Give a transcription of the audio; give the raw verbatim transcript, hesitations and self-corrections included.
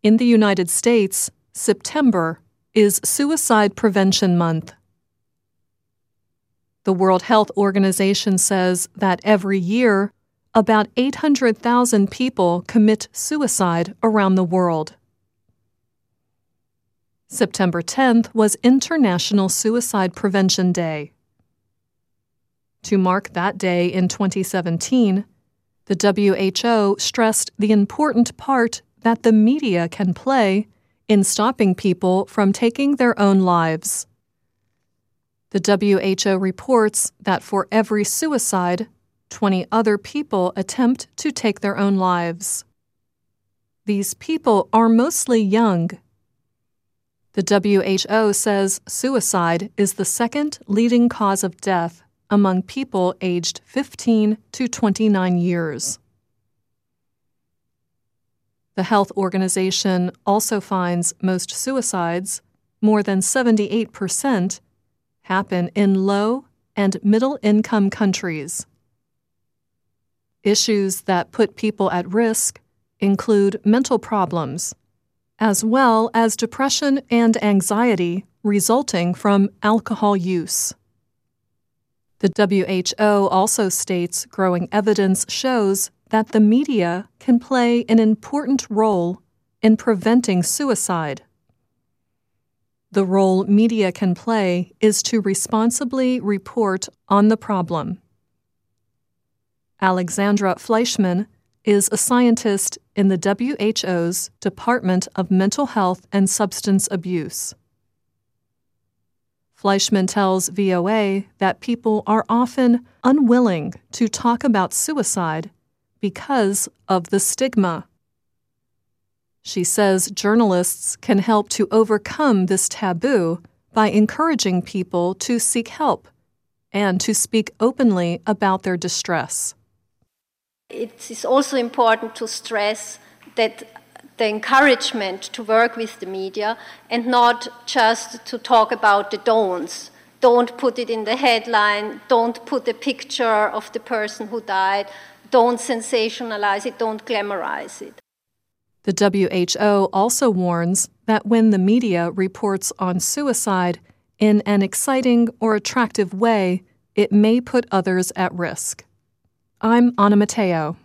In the United States, September is Suicide Prevention Month. The World Health Organization says that every year, about eight hundred thousand people commit suicide around the world. September tenth was International Suicide Prevention Day. To mark that day in twenty seventeen, the W H O stressed the important part that the media can play in stopping people from taking their own lives. The W H O reports that for every suicide, twenty other people attempt to take their own lives. These people are mostly young. The W H O says suicide is the second leading cause of death among people aged fifteen to twenty-nine years. The health organization also finds most suicides, more than seventy-eight percent, happen in low and middle-income countries. Issues that put people at risk include mental problems, as well as depression and anxiety resulting from alcohol use. The W H O also states growing evidence shows that the media can play an important role in preventing suicide. The role media can play is to responsibly report on the problem. Alexandra Fleischman is a scientist in the W H O's Department of Mental Health and Substance Abuse. Fleischman tells V O A that people are often unwilling to talk about suicide because of the stigma. She says journalists can help to overcome this taboo by encouraging people to seek help and to speak openly about their distress. It is also important to stress that the encouragement to work with the media and not just to talk about the don'ts. Don't put it in the headline, don't put a picture of the person who died, don't sensationalize it, don't glamorize it. The W H O also warns that when the media reports on suicide in an exciting or attractive way, it may put others at risk. I'm Anna Matteo.